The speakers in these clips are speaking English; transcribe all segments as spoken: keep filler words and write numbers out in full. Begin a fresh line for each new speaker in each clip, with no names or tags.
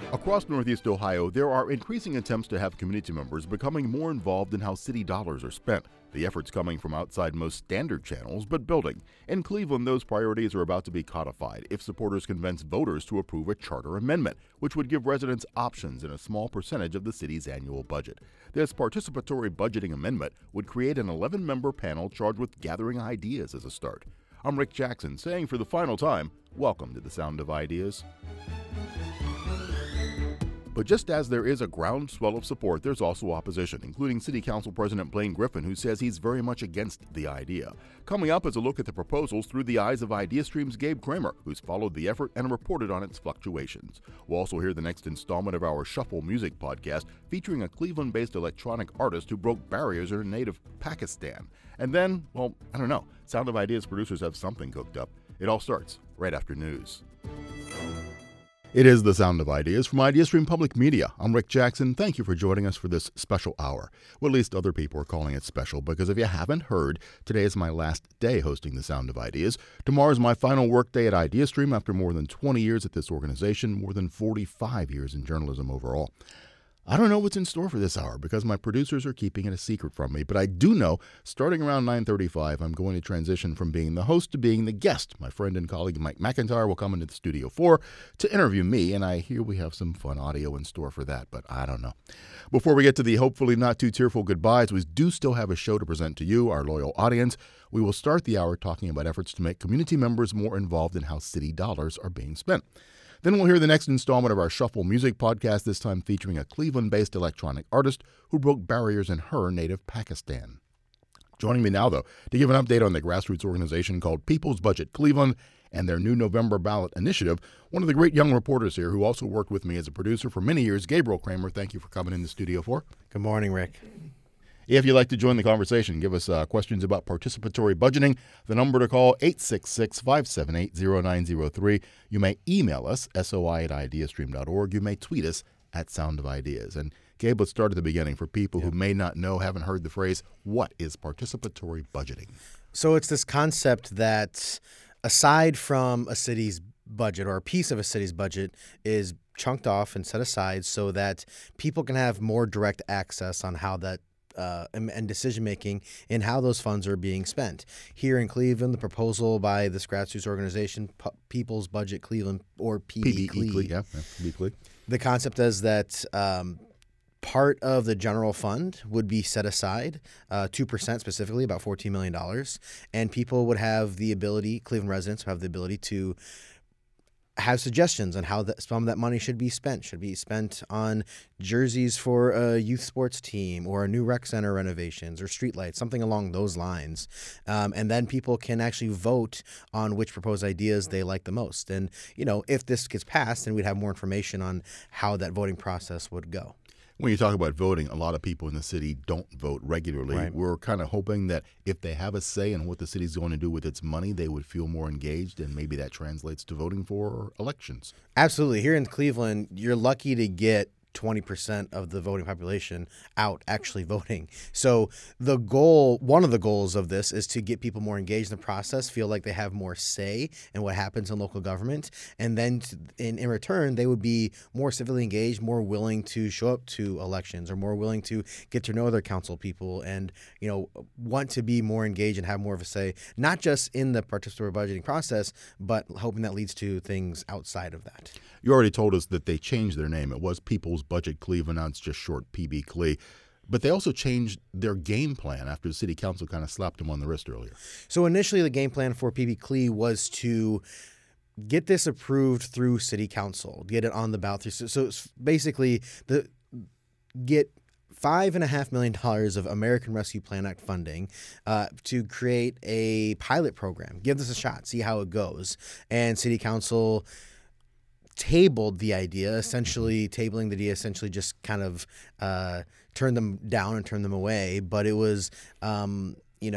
Across Northeast Ohio, there are increasing attempts to have community members becoming more involved in how city dollars are spent. The efforts coming from outside most standard channels, but building. In Cleveland, those priorities are about to be codified if supporters convince voters to approve a charter amendment, which would give residents options in a small percentage of the city's annual budget. This participatory budgeting amendment would create an eleven-member panel charged with gathering ideas as a start. I'm Rick Jackson, saying for the final time, welcome to the Sound of Ideas. But just as there is a groundswell of support, there's also opposition, including City Council President Blaine Griffin, who says he's very much against the idea. Coming up is a look at the proposals through the eyes of IdeaStream's Gabe Kramer, who's followed the effort and reported on its fluctuations. We'll also hear the next installment of our Shuffle Music podcast, featuring a Cleveland-based electronic artist who broke barriers in her native Pakistan. And then, well, I don't know, Sound of Ideas producers have something cooked up. It all starts right after news. It is the Sound of Ideas from IdeaStream Public Media. I'm Rick Jackson. Thank you for joining us for this special hour. Well, at least other people are calling it special, because if you haven't heard, today is my last day hosting the Sound of Ideas. Tomorrow is my final work day at IdeaStream after more than twenty years at this organization, more than forty-five years in journalism overall. I don't know what's in store for this hour because my producers are keeping it a secret from me, but I do know starting around nine thirty-five, I'm going to transition from being the host to being the guest. My friend and colleague Mike McIntyre will come into the Studio four to interview me, and I hear we have some fun audio in store for that, but I don't know. Before we get to the hopefully not too tearful goodbyes, we do still have a show to present to you, our loyal audience. We will start the hour talking about efforts to make community members more involved in how city dollars are being spent. Then we'll hear the next installment of our Shuffle Music podcast, this time featuring a Cleveland-based electronic artist who broke barriers in her native Pakistan. Joining me now, though, to give an update on the grassroots organization called People's Budget Cleveland and their new November ballot initiative, one of the great young reporters here who also worked with me as a producer for many years, Gabriel Kramer. Thank you for coming in the Studio four.
Good morning, Rick.
If you'd like to join the conversation, give us uh, questions about participatory budgeting. The number to call, eight six six, five seven eight, zero nine zero three. You may email us, soi at ideastream dot org. You may tweet us at Sound of Ideas. And Gabe, let's start at the beginning for people yep. who may not know, haven't heard the phrase, what is participatory budgeting?
So it's this concept that aside from a city's budget or a piece of a city's budget is chunked off and set aside so that people can have more direct access on how that Uh, and, and decision-making in how those funds are being spent. Here in Cleveland, the proposal by this grassroots organization, P- People's Budget Cleveland, or P B C L E,
yeah, yeah, P B C L E.
The concept is that um, part of the general fund would be set aside, uh, two percent specifically, about fourteen million dollars, and people would have the ability, Cleveland residents would have the ability to have suggestions on how that, some of that money should be spent. Should be spent on jerseys for a youth sports team or a new rec center renovations or streetlights, something along those lines. Um, and then people can actually vote on which proposed ideas they like the most. And, you know, if this gets passed, then we'd have more information on how that voting process would go.
When you talk about voting, a lot of people in the city don't vote regularly.
Right.
We're kind of hoping that if they have a say in what the city's going to do with its money, they would feel more engaged, and maybe that translates to voting for elections.
Absolutely. Here in Cleveland, you're lucky to get twenty percent of the voting population out actually voting. So the goal, one of the goals of this is to get people more engaged in the process, feel like they have more say in what happens in local government. And then to, in, in return, they would be more civilly engaged, more willing to show up to elections, or more willing to get to know their council people and, you know, want to be more engaged and have more of a say, not just in the participatory budgeting process, but hoping that leads to things outside of that.
You already told us that they changed their name. It was People's Budget Cleveland. Now it's just short P B C L E. But they also changed their game plan after the city council kind of slapped them on the wrist earlier.
So initially the game plan for P B C L E was to get this approved through city council, get it on the ballot. So, so it's basically the get Five and a half million dollars of American Rescue Plan Act funding uh, to create a pilot program. Give this a shot, see how it goes. And city council tabled the idea, essentially tabling the idea, essentially just kind of uh, turned them down and turned them away. But it was, um, you know,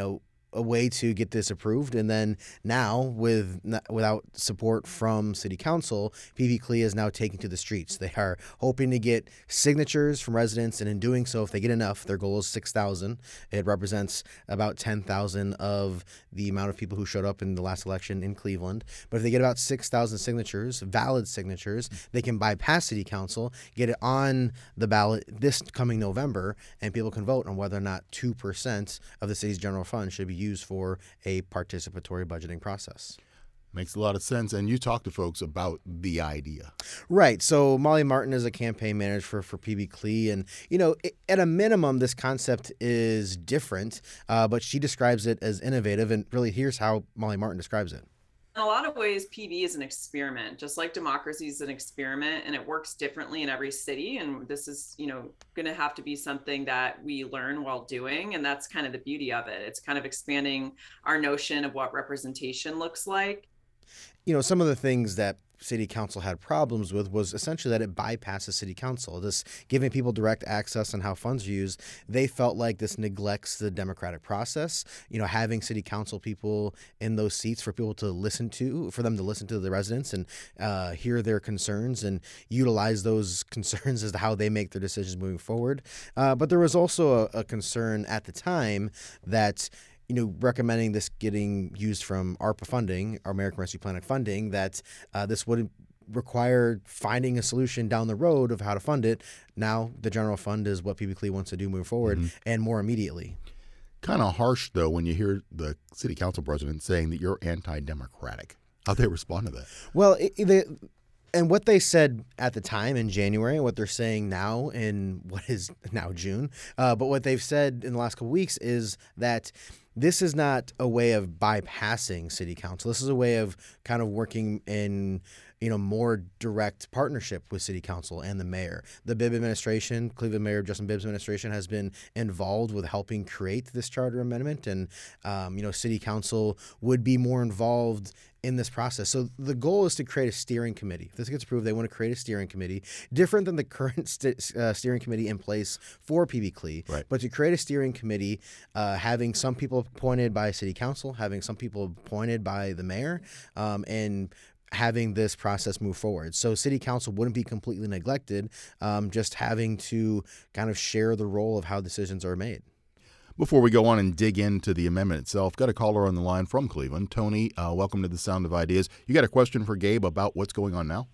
a way to get this approved. And then now, with without support from City Council, P V C L E is now taking to the streets. They are hoping to get signatures from residents, and in doing so, if they get enough, their goal is six thousand. It represents about ten thousand of the amount of people who showed up in the last election in Cleveland. But if they get about six thousand signatures, valid signatures, they can bypass City Council, get it on the ballot this coming November, and people can vote on whether or not two percent of the city's general fund should be used for a participatory budgeting process.
Makes a lot of sense. And you talk to folks about the idea.
Right. So Molly Martin is a campaign manager for, for P V C L E. And, you know, it, at a minimum, this concept is different, uh, but she describes it as innovative. And really, here's how Molly Martin describes it.
In a lot of ways, P V is an experiment, just like democracy is an experiment, and it works differently in every city. And this is, you know, going to have to be something that we learn while doing. And that's kind of the beauty of it. It's kind of expanding our notion of what representation looks like.
You know, some of the things that City Council had problems with was essentially that it bypasses City Council. This giving people direct access on how funds are used, they felt like this neglects the democratic process. You know, having City Council people in those seats for people to listen to, for them to listen to the residents and uh, hear their concerns and utilize those concerns as to how they make their decisions moving forward. Uh, but there was also a, a concern at the time that, you know, recommending this getting used from ARPA funding, our American Rescue Plan Act funding, that uh, this would require finding a solution down the road of how to fund it. Now the general fund is what P V C L E wants to do moving forward, mm-hmm. and more immediately.
Kind of harsh, though, when you hear the city council president saying that you're anti-democratic. How'd they respond to that?
Well, it, they, and what they said at the time in January, and what they're saying now in what is now June, uh, but what they've said in the last couple of weeks is that this is not a way of bypassing City Council. This is a way of kind of working in, you know, more direct partnership with City Council and the mayor. The Bibb administration, Cleveland Mayor Justin Bibb's administration, has been involved with helping create this charter amendment, and um, you know, City Council would be more involved in this process. So the goal is to create a steering committee. If this gets approved, they want to create a steering committee, different than the current st- uh, steering committee in place for P V C L E,
right.
But to create a steering committee, uh, having some people appointed by City Council, having some people appointed by the mayor, um, and having this process move forward. So City Council wouldn't be completely neglected, um, just having to kind of share the role of how decisions are made.
Before we go on and dig into the amendment itself, got a caller on the line from Cleveland. Tony, uh, welcome to the Sound of Ideas. You got a question for Gabe about what's going on now?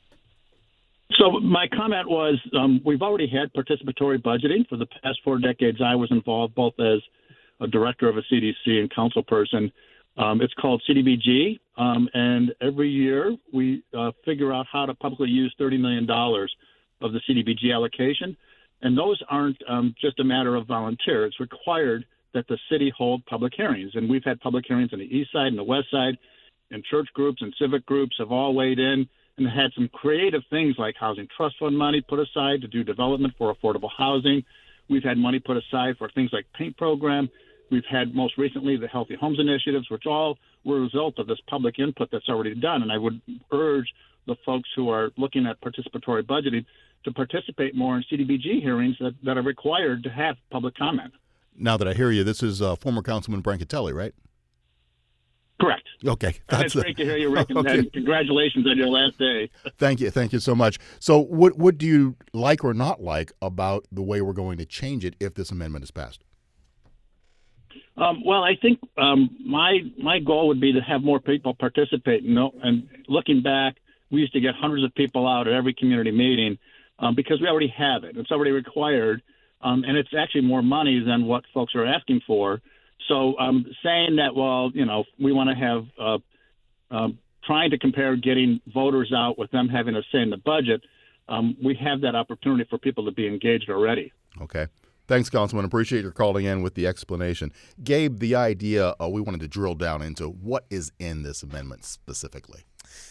So my comment was um, we've already had participatory budgeting for the past four decades. I was involved both as a director of a C D C and council person. Um, it's called C D B G, um, and every year we uh, figure out how to publicly use thirty million dollars of the C D B G allocation. And those aren't um, just a matter of volunteer. It's required that the city hold public hearings. And we've had public hearings on the east side and the west side, and church groups and civic groups have all weighed in and had some creative things like housing trust fund money put aside to do development for affordable housing. We've had money put aside for things like paint program. We've had most recently the Healthy Homes initiatives, which all were a result of this public input that's already done. And I would urge the folks who are looking at participatory budgeting to participate more in C D B G hearings that, that are required to have public comment.
Now that I hear you, this is uh, former Councilman Brancatelli, right?
Correct.
Okay.
That's
the...
great to hear you, Rick, and
okay.
Congratulations on your last day.
Thank you. Thank you so much. So what, what do you like or not like about the way we're going to change it if this amendment is passed?
Um, well, I think um, my my goal would be to have more people participate. You know, and looking back, we used to get hundreds of people out at every community meeting um, because we already have it. It's already required, um, and it's actually more money than what folks are asking for. So um, saying that, well, you know, we want to have uh, uh, trying to compare getting voters out with them having a say in the budget, um, we have that opportunity for people to be engaged already.
Okay. Thanks, Councilman. Appreciate your calling in with the explanation. Gabe, the idea, uh, we wanted to drill down into what is in this amendment specifically.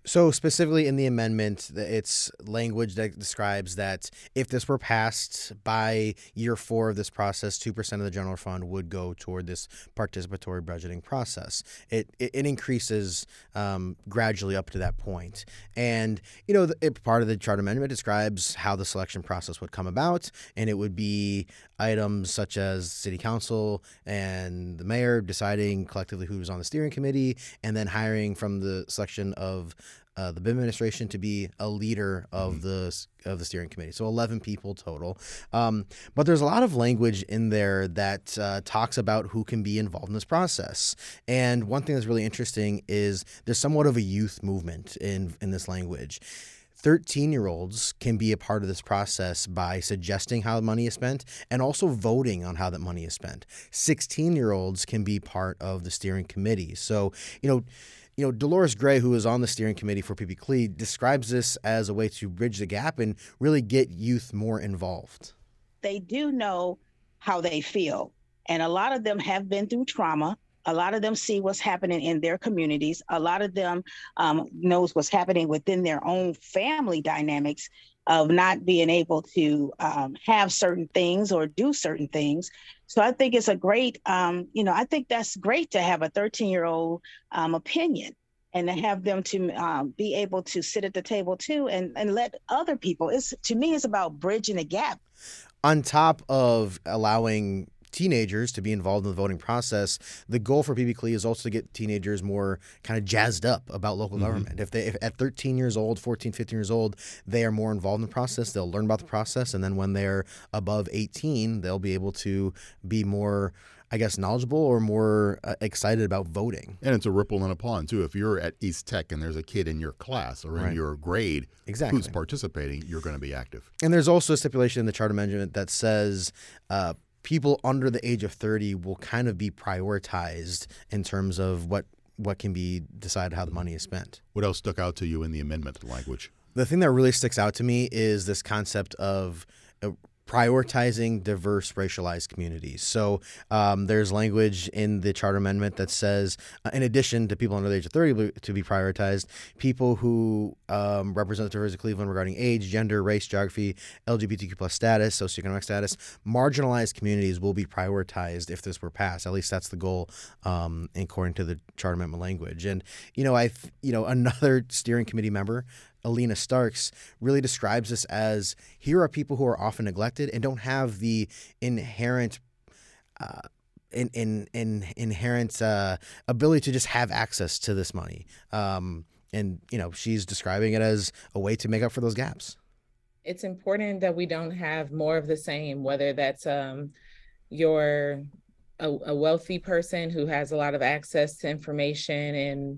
So specifically in the amendment, it's language that describes that if this were passed by year four of this process, two percent of the general fund would go toward this participatory budgeting process. It it, it increases um, gradually up to that point. And, you know, the, it, part of the charter amendment describes how the selection process would come about, and it would be items such as city council and the mayor deciding collectively who was on the steering committee, and then hiring from the selection of Uh, the B I M administration to be a leader of mm-hmm. the of the steering committee. So eleven people total. Um, but there's a lot of language in there that uh, talks about who can be involved in this process. And one thing that's really interesting is there's somewhat of a youth movement in in this language. thirteen-year-olds can be a part of this process by suggesting how the money is spent and also voting on how that money is spent. sixteen-year-olds can be part of the steering committee. So, you know, You know, Dolores Gray, who is on the steering committee for P B C L E, describes this as a way to bridge the gap and really get youth more involved.
They do know how they feel, and a lot of them have been through trauma. A lot of them see what's happening in their communities. A lot of them um, knows what's happening within their own family dynamics of not being able to um, have certain things or do certain things. So I think it's a great, um, you know, I think that's great to have a thirteen-year-old um, opinion and to have them to um, be able to sit at the table too and, and let other people. It's to me, it's about bridging a gap.
On top of allowing teenagers to be involved in the voting process, the goal for P B C L E is also to get teenagers more kind of jazzed up about local mm-hmm. government. If they, if at thirteen years old, fourteen, fifteen years old, they are more involved in the process, they'll learn about the process. And then when they're above eighteen, they'll be able to be more, I guess, knowledgeable or more uh, excited about voting.
And it's a ripple in a pond, too. If you're at East Tech and there's a kid in your class or in
right.
your grade
exactly.
who's participating, you're going to be active.
And there's also a stipulation in the charter amendment that says uh, people under the age of thirty will kind of be prioritized in terms of what, what can be decided how the money is spent.
What else stuck out to you in the amendment language?
The thing that really sticks out to me is this concept of uh, prioritizing diverse racialized communities. So um, there's language in the charter amendment that says, uh, in addition to people under the age of thirty to be prioritized, people who um, represent the diversity of Cleveland regarding age, gender, race, geography, L G B T Q plus status, socioeconomic status, marginalized communities will be prioritized if this were passed. At least that's the goal, um, according to the charter amendment language. And, you know, I, you know, another steering committee member, Alina Starks, really describes this as, here are people who are often neglected and don't have the inherent uh, in, in, in inherent uh, ability to just have access to this money. Um, and, you know, she's describing it as a way to make up for those gaps.
It's important that we don't have more of the same, whether that's um, your a, a wealthy person who has a lot of access to information and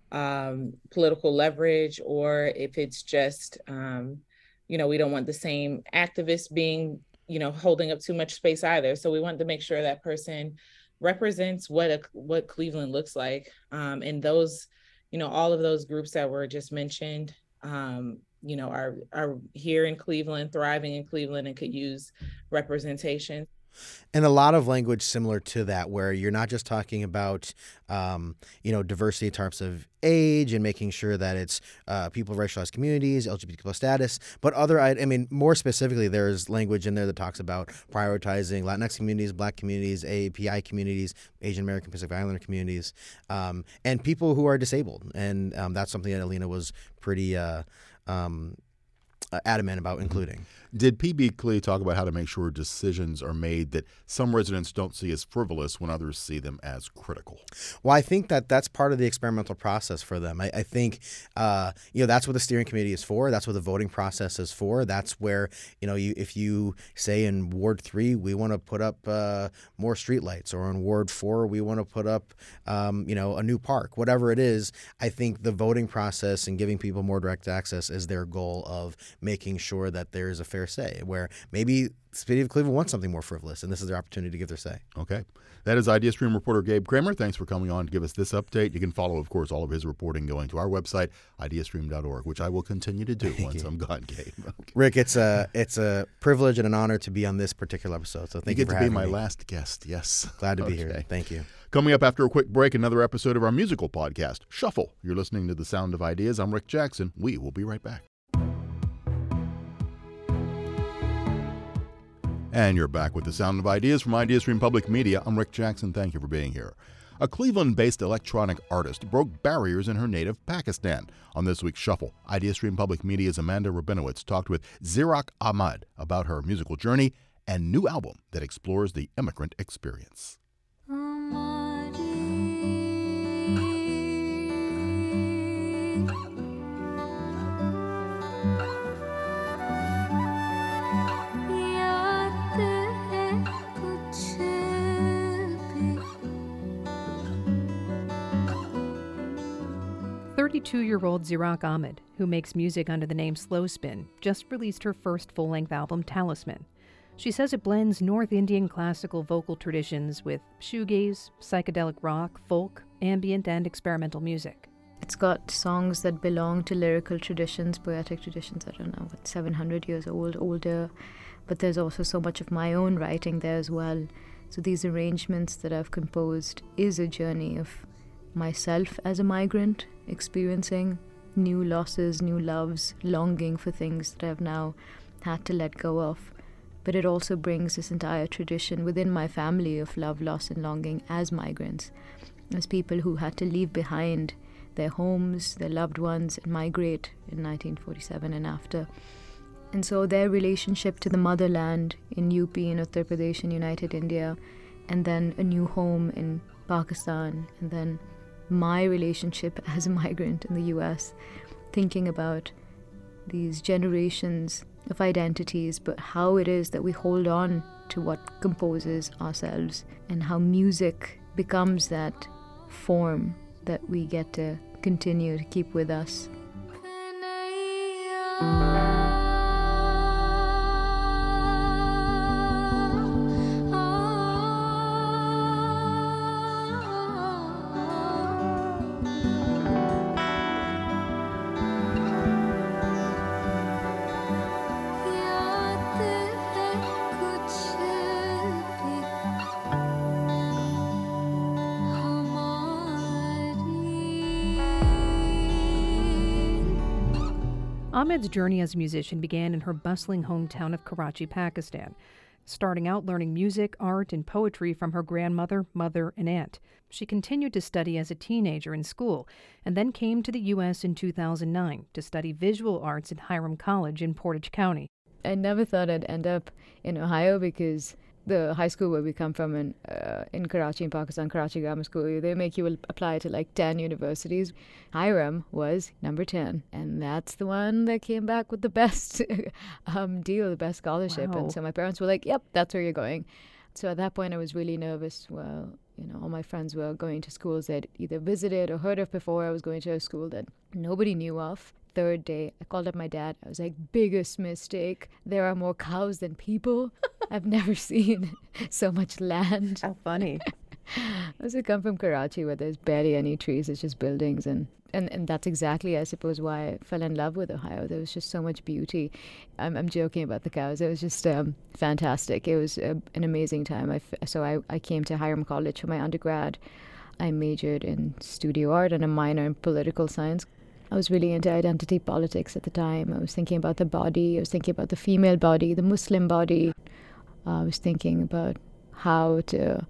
um, political leverage, or if it's just, um, you know, we don't want the same activists being, you know, holding up too much space either. So we want to make sure that person represents what a, what Cleveland looks like. Um, and those, you know, all of those groups that were just mentioned, um, you know, are are here in Cleveland, thriving in Cleveland, and could use representation.
And a lot of language similar to that, where you're not just talking about, um, you know, diversity in terms of age and making sure that it's uh, people of racialized communities, L G B T Q plus status, but other, I mean, more specifically, there's language in there that talks about prioritizing Latinx communities, Black communities, A A P I communities, Asian American Pacific Islander communities, um, and people who are disabled. And um, that's something that Alina was pretty uh, um, adamant about including.
Did P B C L E talk about how to make sure decisions are made that some residents don't see as frivolous when others see them as critical?
Well, I think that that's part of the experimental process for them. I, I think, uh, you know, that's what the steering committee is for. That's what the voting process is for. That's where, you know, you if you say in Ward three, we want to put up uh, more streetlights, or in Ward four, we want to put up, um, you know, a new park, whatever it is. I think the voting process and giving people more direct access is their goal of making sure that there is a fair say, where maybe the city of Cleveland wants something more frivolous, and this is their opportunity to give their say.
Okay. That is IdeaStream reporter Gabe Kramer. Thanks for coming on to give us this update. You can follow, of course, all of his reporting going to our website, ideastream dot org, which I will continue to do once I'm gone, Gabe. Okay.
Rick, it's a it's a privilege and an honor to be on this particular episode, so thank you,
you
for
get to
having
be my
me.
last guest, yes.
Glad to be
Okay.
here. Thank you.
Coming up after a quick break, another episode of our musical podcast, Shuffle. You're listening to The Sound of Ideas. I'm Rick Jackson. We will be right back. And you're back with The Sound of Ideas from IdeaStream Public Media. I'm Rick Jackson. Thank you for being here. A Cleveland-based electronic artist broke barriers in her native Pakistan. On this week's Shuffle, IdeaStream Public Media's Amanda Rabinowitz talked with Zirak Ahmad about her musical journey and new album that explores the immigrant experience.
thirty-two-year-old Zirak Ahmad, who makes music under the name Slow Spin, just released her first full-length album, Talisman. She says it blends North Indian classical vocal traditions with shoegaze, psychedelic rock, folk, ambient, and experimental music.
It's got songs that belong to lyrical traditions, poetic traditions, I don't know, what, seven hundred years old, older. But there's also so much of my own writing there as well. So these arrangements that I've composed is a journey of myself as a migrant, experiencing new losses, new loves, longing for things that I've now had to let go of. But it also brings this entire tradition within my family of love, loss, and longing as migrants, as people who had to leave behind their homes, their loved ones, and migrate in nineteen forty-seven and after. And so their relationship to the motherland in U P, in Uttar Pradesh, in United India, and then a new home in Pakistan, and then my relationship as a migrant in the U S, thinking about these generations of identities, but how it is that we hold on to what composes ourselves, and how music becomes that form that we get to continue to keep with us.
Ahmad's journey as a musician began in her bustling hometown of Karachi, Pakistan, starting out learning music, art, and poetry from her grandmother, mother, and aunt. She continued to study as a teenager in school, and then came to the U S in two thousand nine to study visual arts at Hiram College in Portage County.
I never thought I'd end up in Ohio, because the high school where we come from in, uh, in Karachi, in Pakistan, Karachi Grammar School, they make you apply to like ten universities. Hiram was number ten, and that's the one that came back with the best um, deal, the best scholarship.
Wow.
And so my parents were like, yep, that's where you're going. So at that point, I was really nervous. Well, you know, all my friends were going to schools they'd either visited or heard of before. I was going to a school that nobody knew of. Third day, I called up my dad. I was like, biggest mistake. There are more cows than people. I've never seen so much land.
How funny.
I also come from Karachi, where there's barely any trees. It's just buildings. And, and, and that's exactly, I suppose, why I fell in love with Ohio. There was just so much beauty. I'm, I'm joking about the cows. It was just um, fantastic. It was a, an amazing time. I f- so I, I came to Hiram College for my undergrad. I majored in studio art and a minor in political science. I was really into identity politics at the time. I was thinking about the body. I was thinking about the female body, the Muslim body. Uh, I was thinking about how to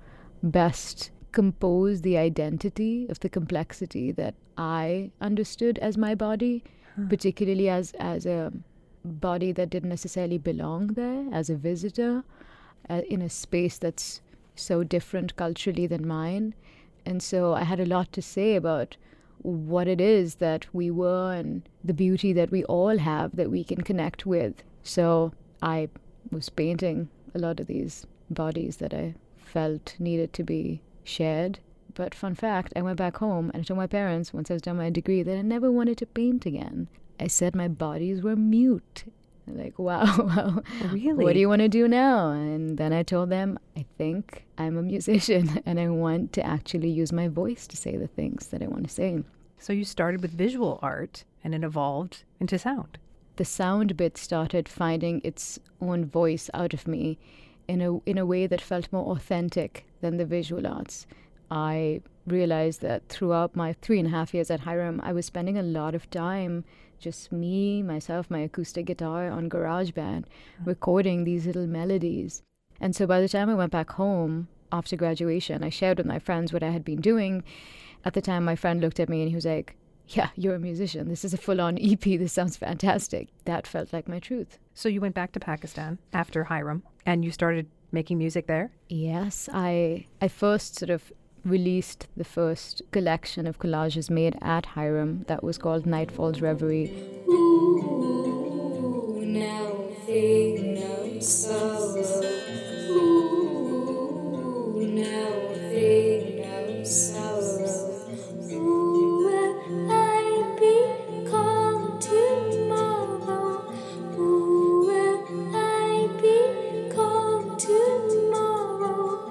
best compose the identity of the complexity that I understood as my body, huh. particularly as, as a body that didn't necessarily belong there, as a visitor, uh, in a space that's so different culturally than mine. And so I had a lot to say about what it is that we were and the beauty that we all have that we can connect with. So I was painting a lot of these bodies that I felt needed to be shared. But fun fact, I went back home and I told my parents once I was done my degree that I never wanted to paint again. I said my bodies were mute Like, wow, wow.
Really?
What do you want to do now? And then I told them, I think I'm a musician and I want to actually use my voice to say the things that I want to say.
So you started with visual art and it evolved into sound.
The sound bit started finding its own voice out of me in a in a way that felt more authentic than the visual arts. I realized that throughout my three and a half years at Hiram, I was spending a lot of time, just me, myself, my acoustic guitar on GarageBand, recording these little melodies. And so by the time I went back home after graduation, I shared with my friends what I had been doing. At the time, my friend looked at me and he was like, yeah, you're a musician. This is a full-on E P. This sounds fantastic. That felt like my truth.
So you went back to Pakistan after Hiram and you started making music there?
Yes, I I first sort of released the first collection of collages made at Hiram that was called Nightfall's Reverie.
Ooh, now feel no sorrow. Ooh, now feel no sorrow. Ooh, will I be called tomorrow? Ooh, will I be called tomorrow?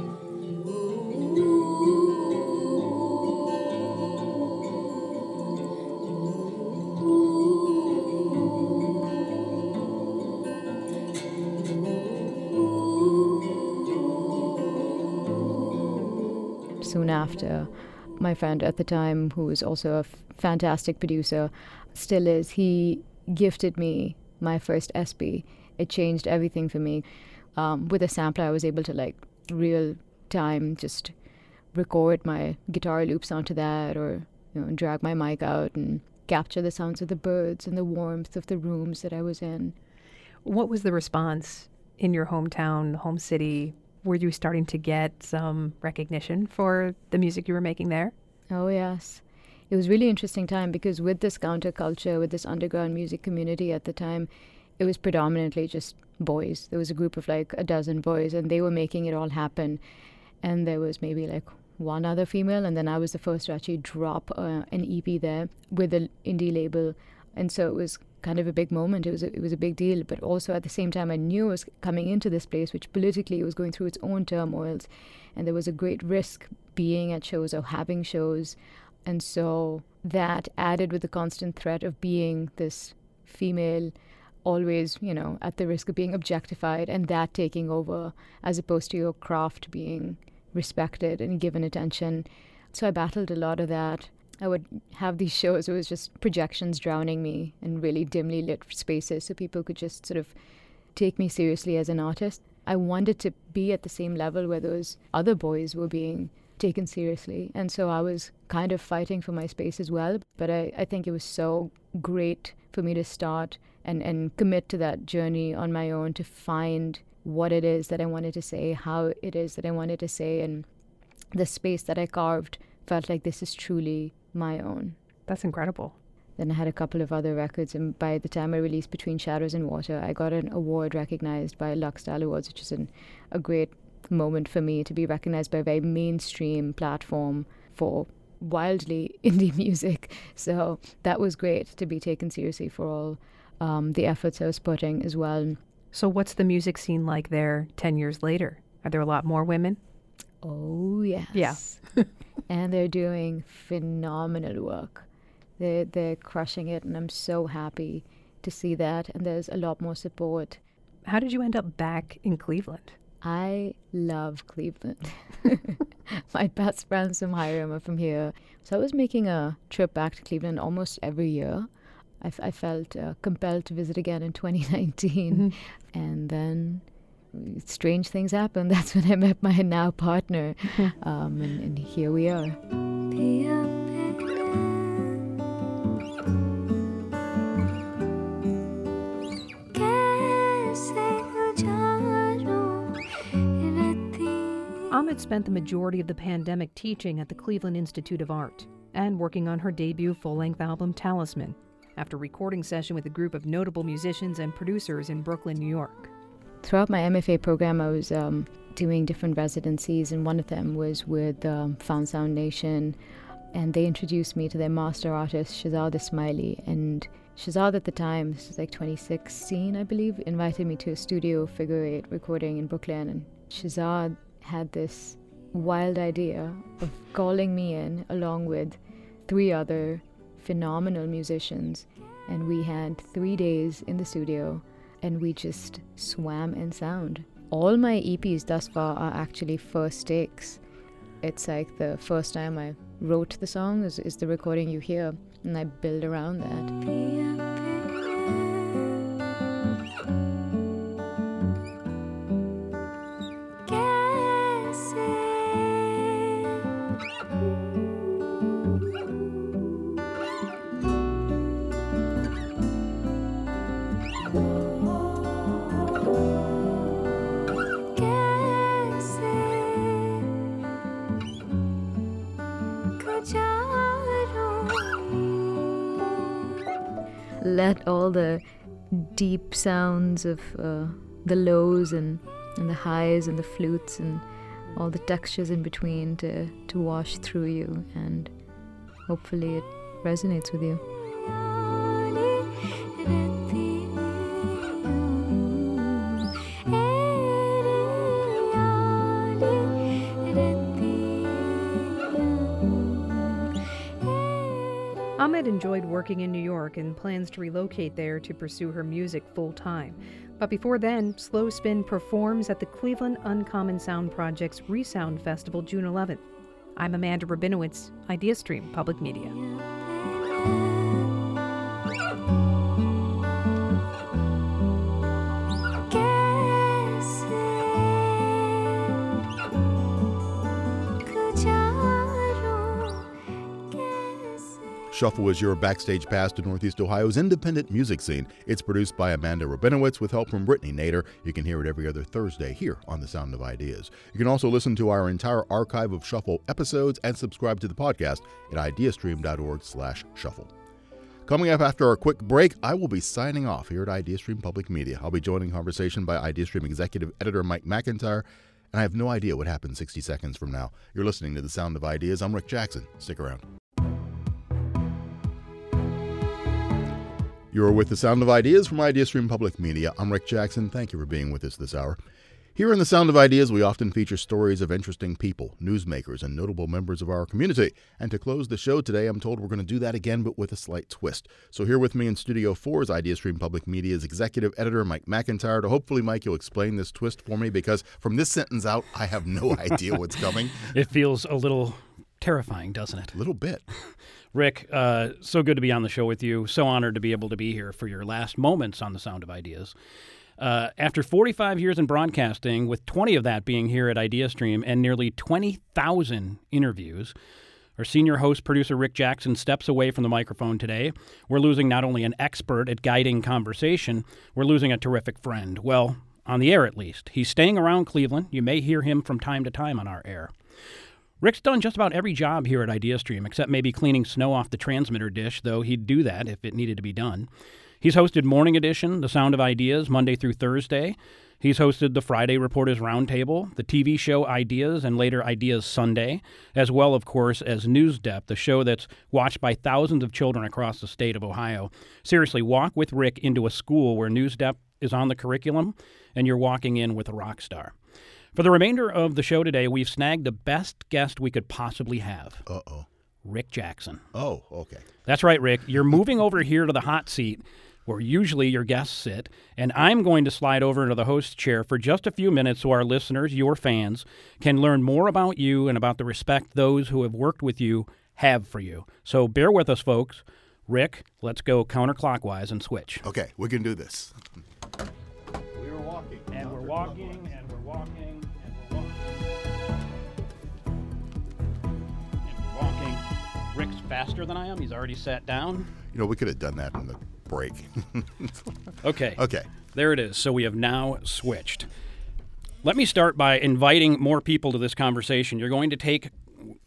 Soon after, my friend at the time, who was also a f- fantastic producer, still is, he gifted me my first S P. It changed everything for me. Um, with a sampler, I was able to, like, real time just record my guitar loops onto that, or, you know, drag my mic out and capture the sounds of the birds and the warmth of the rooms that I was in.
What was the response in your hometown, home city? Were you starting to get some recognition for the music you were making there?
Oh, yes. It was really interesting time because with this counterculture, with this underground music community at the time, it was predominantly just boys. There was a group of like a dozen boys and they were making it all happen. And there was maybe like one other female, and then I was the first to actually drop uh, an E P there with an indie label. And so it was kind of a big moment. It was a, it was a big deal. But also at the same time, I knew I was coming into this place, which politically was going through its own turmoils. And there was a great risk being at shows or having shows. And so that added with the constant threat of being this female, always, you know, at the risk of being objectified, and that taking over as opposed to your craft being respected and given attention. So I battled a lot of that. I would have these shows where it was just projections drowning me in really dimly lit spaces so people could just sort of take me seriously as an artist. I wanted to be at the same level where those other boys were being taken seriously. And so I was kind of fighting for my space as well. But I, I think it was so great for me to start and, and commit to that journey on my own to find what it is that I wanted to say, how it is that I wanted to say, and the space that I carved felt like this is truly my own.
That's incredible.
Then I had a couple of other records, and by the time I released Between Shadows and Water, I got an award recognized by Lux Style Awards, which is an, a great moment for me to be recognized by a very mainstream platform for wildly indie music. So that was great to be taken seriously for all um, the efforts I was putting as well.
So what's the music scene like there ten years later? Are there a lot more women?
Oh, yes.
Yeah.
And they're doing phenomenal work. They're, they're crushing it, and I'm so happy to see that. And there's a lot more support.
How did you end up back in Cleveland?
I love Cleveland. My best friends from Hiram are from here. So I was making a trip back to Cleveland almost every year. I, f- I felt uh, compelled to visit again in twenty nineteen. Mm-hmm. And then strange things happened. That's when I met my now partner. um, and, and here we are.
Ahmed spent the majority of the pandemic teaching at the Cleveland Institute of Art and working on her debut full-length album, Talisman, after a recording session with a group of notable musicians and producers in Brooklyn, New York.
Throughout my M F A program, I was um, doing different residencies, and one of them was with um, Found Sound Nation. and they introduced me to their master artist, Shahzad Ismaili. And Shahzad at the time, this was like twenty sixteen, I believe, invited me to a studio Figure Eight recording in Brooklyn. And Shahzad had this wild idea of calling me in along with three other phenomenal musicians. And we had three days in the studio, and we just swam in sound. All my E Ps thus far are actually first takes. It's like the first time I wrote the song is, is the recording you hear, and I build around that. Let all the deep sounds of uh, the lows and, and the highs and the flutes and all the textures in between to, to wash through you, and hopefully it resonates with you.
Ahmed enjoyed working in New York and plans to relocate there to pursue her music full-time. But before then, Slow Spin performs at the Cleveland Uncommon Sound Project's Resound Festival June eleventh. I'm Amanda Rabinowitz, IdeaStream Public Media.
Shuffle is your backstage pass to Northeast Ohio's independent music scene. It's produced by Amanda Rabinowitz with help from Brittany Nader. You can hear it every other Thursday here on The Sound of Ideas. You can also listen to our entire archive of Shuffle episodes and subscribe to the podcast at ideastream.org slash shuffle. Coming up after our quick break, I will be signing off here at IdeaStream Public Media. I'll be joined in conversation by IdeaStream Executive Editor Mike McIntyre, and I have no idea what happens sixty seconds from now. You're listening to The Sound of Ideas. I'm Rick Jackson. Stick around. You're with The Sound of Ideas from IdeaStream Public Media. I'm Rick Jackson. Thank you for being with us this hour. Here in The Sound of Ideas, we often feature stories of interesting people, newsmakers, and notable members of our community. And to close the show today, I'm told we're going to do that again, but with a slight twist. So here with me in Studio four is IdeaStream Public Media's Executive Editor, Mike McIntyre. To hopefully, Mike, you'll explain this twist for me, because from this sentence out, I have no idea what's coming.
It feels a little terrifying, doesn't it?
A little bit.
Rick, uh, so good to be on the show with you. So honored to be able to be here for your last moments on The Sound of Ideas. Uh, after forty-five years in broadcasting, with twenty of that being here at IdeaStream and nearly twenty thousand interviews, our senior host, producer Rick Jackson, steps away from the microphone today. We're losing not only an expert at guiding conversation, we're losing a terrific friend. Well, on the air at least. He's staying around Cleveland. You may hear him from time to time on our air. Rick's done just about every job here at IdeaStream, except maybe cleaning snow off the transmitter dish, though he'd do that if it needed to be done. He's hosted Morning Edition, The Sound of Ideas, Monday through Thursday. He's hosted the Friday Reporters Roundtable, the T V show Ideas, and later Ideas Sunday, as well, of course, as News Depth, the show that's watched by thousands of children across the state of Ohio. Seriously, walk with Rick into a school where News Depth is on the curriculum, and you're walking in with a rock star. For the remainder of the show today, we've snagged the best guest we could possibly have.
Uh-oh.
Rick Jackson.
Oh, okay.
That's right, Rick. You're moving over here to the hot seat where usually your guests sit, and I'm going to slide over into the host chair for just a few minutes so our listeners, your fans, can learn more about you and about the respect those who have worked with you have for you. So bear with us, folks. Rick, let's go counterclockwise and switch.
Okay, we can do this.
We are walking. And we're walking, and we're walking. Walking. Rick's faster than I am. He's already sat down.
You know, we could have done that in the break.
Okay.
Okay.
There it is. So we have now switched. Let me start by inviting more people to this conversation. You're going to take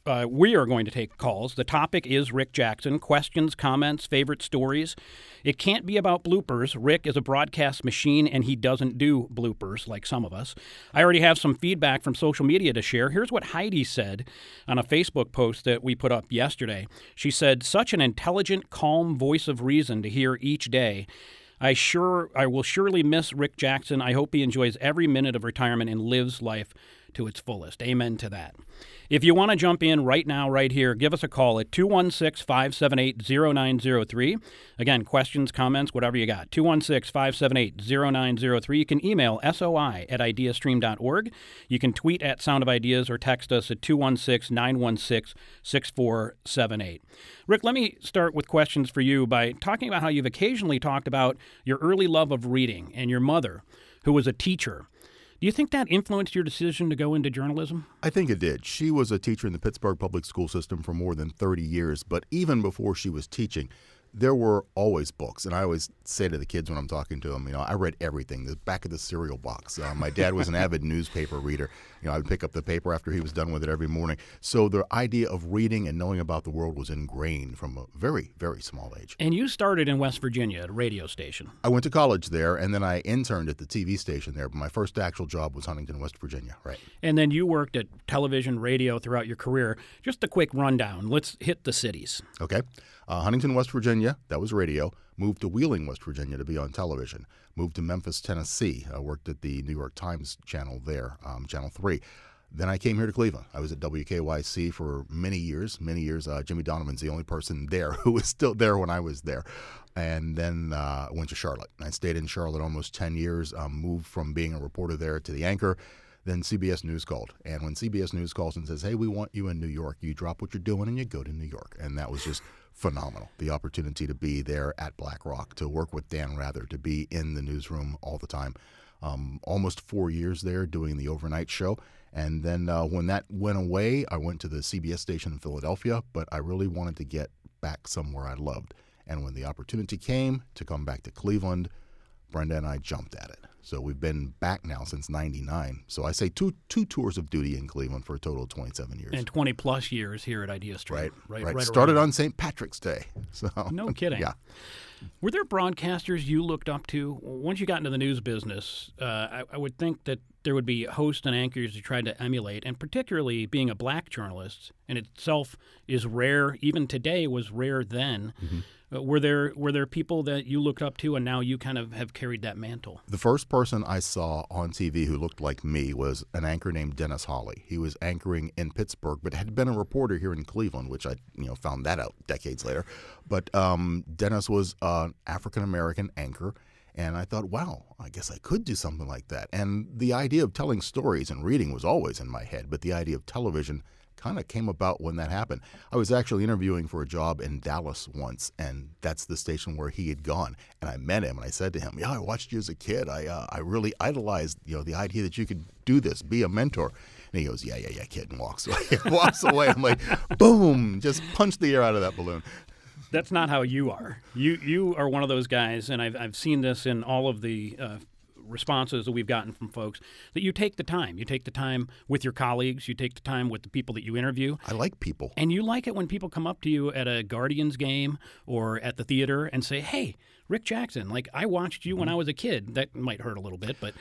Uh, we are going to take calls. The topic is Rick Jackson. Questions, comments, favorite stories. It can't be about bloopers. Rick is a broadcast machine, and he doesn't do bloopers like some of us. I already have some feedback from social media to share. Here's what Heidi said on a Facebook post that we put up yesterday. She said, "Such an intelligent, calm voice of reason to hear each day. I sure I will surely miss Rick Jackson. I hope he enjoys every minute of retirement and lives life to its fullest." Amen to that. If you want to jump in right now, right here, give us a call at two one six, five seven eight, zero nine zero three. Again, questions, comments, whatever you got. two one six, five seven eight, zero nine zero three. You can email soi at ideastream dot org. You can tweet at Sound of Ideas or text us at two one six, nine one six, six four seven eight. Rick, let me start with questions for you by talking about how you've occasionally talked about your early love of reading and your mother, who was a teacher. Do you think that influenced your decision to go into journalism?
I think it did. She was a teacher in the Pittsburgh public school system for more than thirty years, but even before she was teaching, there were always books. And I always say to the kids when I'm talking to them, you know, I read everything, the back of the cereal box. Uh, my dad was an avid newspaper reader. You know, I would pick up the paper after he was done with it every morning. So the idea of reading and knowing about the world was ingrained from a very, very small age.
And you started in West Virginia at a radio station.
I went to college there, and then I interned at the T V station there. But my first actual job was Huntington, West Virginia, right?
And then you worked at television, radio throughout your career. Just a quick rundown. Let's hit the cities.
Okay. Uh, Huntington, West Virginia, that was radio. Moved to Wheeling, West Virginia to be on television. Moved to Memphis, Tennessee. I worked at the New York Times channel there, um, Channel three. Then I came here to Cleveland. I was at W K Y C for many years, many years. Uh, Jimmy Donovan's the only person there who was still there when I was there. And then uh, went to Charlotte. I stayed in Charlotte almost ten years, um, moved from being a reporter there to the anchor. Then C B S News called. And when C B S News calls and says, hey, we want you in New York, you drop what you're doing and you go to New York. And that was just phenomenal. The opportunity to be there at Black Rock, to work with Dan Rather, to be in the newsroom all the time. Um, almost four years there doing the overnight show. And then uh, when that went away, I went to the C B S station in Philadelphia, but I really wanted to get back somewhere I loved. And when the opportunity came to come back to Cleveland, Brenda and I jumped at it. So we've been back now since ninety-nine. So I say two two tours of duty in Cleveland for a total of twenty-seven years.
And twenty plus years here at IdeaStream.
Right,
right.
right.
right
Started
around.
on Saint Patrick's Day. So
no kidding.
Yeah.
Were there broadcasters you looked up to? Once you got into the news business, uh, I, I would think that there would be hosts and anchors you tried to emulate, and particularly being a black journalist in itself is rare. Even today was rare then. Mm-hmm. Uh, were there were there people that you looked up to, and now you kind of have carried that mantle?
The first person I saw on T V who looked like me was an anchor named Dennis Hawley. He was anchoring in Pittsburgh, but had been a reporter here in Cleveland, which I you know found that out decades later. But um, Dennis was an African-American anchor, and I thought, wow, I guess I could do something like that. And the idea of telling stories and reading was always in my head, but the idea of television kind of came about when that happened. I was actually interviewing for a job in Dallas once, and that's the station where he had gone. And I met him, and I said to him, yeah, I watched you as a kid. I uh, I really idolized, you know, the idea that you could do this, be a mentor. And he goes, yeah, yeah, yeah, kid, and walks away. walks away. I'm like, boom, just punched the air out of that balloon.
That's not how you are. You you are one of those guys, and I've I've seen this in all of the uh, responses that we've gotten from folks, that you take the time. You take the time with your colleagues. You take the time with the people that you interview.
I like people.
And you like it when people come up to you at a Guardians game or at the theater and say, hey, Rick Jackson, like I watched you when I was a kid. That might hurt a little bit, but